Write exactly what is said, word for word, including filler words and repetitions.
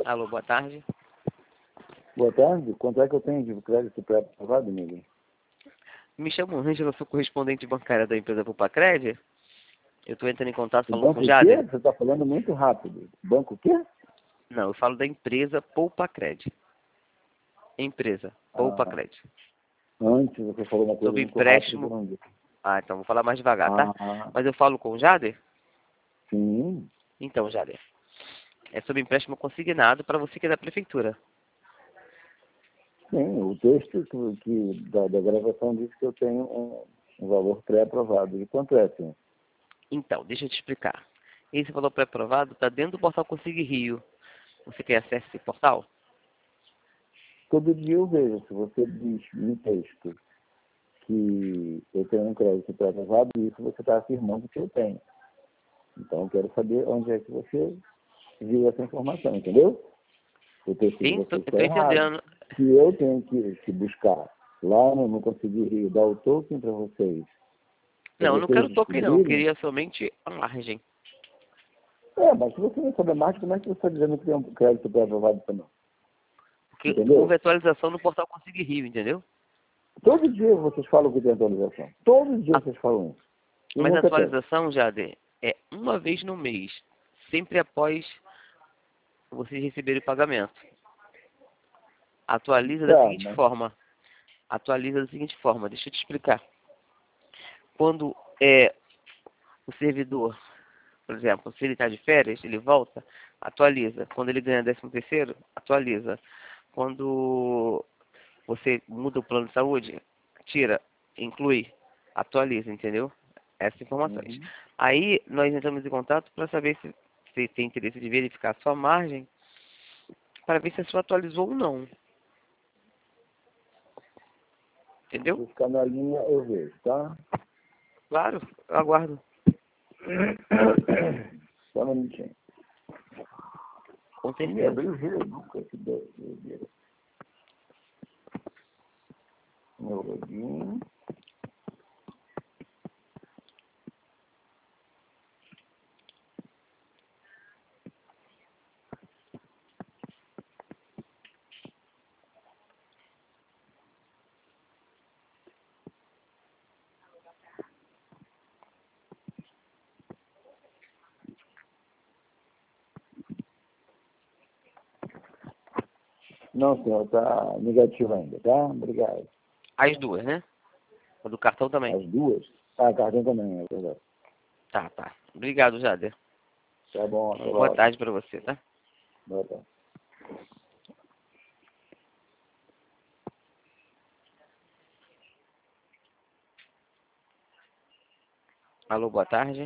Alô, boa tarde. Boa tarde. Quanto é que eu tenho de crédito pré-aprovado, amigo? Me chamo Ângela, sou correspondente bancária da empresa Pulpacred. Eu estou entrando em contato, O falando banco com o o quê? Jader. Você está falando muito rápido. Banco o quê? Não, eu falo da empresa Pulpacred. Empresa Ah, Pulpacred. antes você falou uma coisa Sobre muito rápida que eu empréstimo. não vi. Ah, então vou falar mais devagar, tá? Ah, Mas eu falo com o Jader? sim. Então, Jader. É sobre empréstimo consignado para você que é da prefeitura. Sim, o texto que, que da, da gravação diz que eu tenho um, um valor pré-aprovado. E quanto é, sim? Então, deixa eu te explicar. Esse valor pré-aprovado está dentro do portal Consigue Rio. Você quer acesso a esse portal? Todo dia eu vejo, se você diz no texto que eu tenho um crédito pré-aprovado, isso você está afirmando que eu tenho. Então, eu quero saber onde é que você viu essa informação, entendeu? O texto de Sim, tô- vocês eu está estou errado. entendendo. Se eu tenho que, que buscar lá no, no Conseguir Rio, dar o token para vocês, para Não, eu não vocês quero token não. Eu descobrirem, queria somente a margem. é, mas se você não sabe mais, como é que você está dizendo que tem um crédito pré-aprovado para não? Porque houve Entendeu? atualização no portal Consigue Rio, entendeu? Todo dia vocês falam que tem atualização. Todo dia A- vocês falam isso. E Mas a nunca tem. atualização, Jader, é uma vez no mês. Sempre após vocês receberem o pagamento. Atualiza da Tá, seguinte mas forma. Atualiza da seguinte forma. Deixa eu te explicar. Quando é o servidor, por exemplo, se ele está de férias, ele volta, atualiza. Quando ele ganha décimo terceiro, atualiza. Quando você muda o plano de saúde, tira, inclui, atualiza, entendeu? Essas informações. uhum. Aí nós entramos em contato para saber se você tem interesse de verificar a sua margem, para ver se a sua atualizou ou não. Se Entendeu? eu ficar na linha, eu vejo, tá? Claro, eu aguardo. Só um minutinho. Com Me certeza. abriu o giro nunca que deu. deu- Meu login. Não, senhor, tá negativo ainda, tá? Obrigado. As duas, né? A do cartão também. As duas? Ah, cartão também, é verdade. Tá, tá. Obrigado, Jader. Tá bom, até Uma boa logo. tarde para você, tá? Boa tarde. Alô, boa tarde.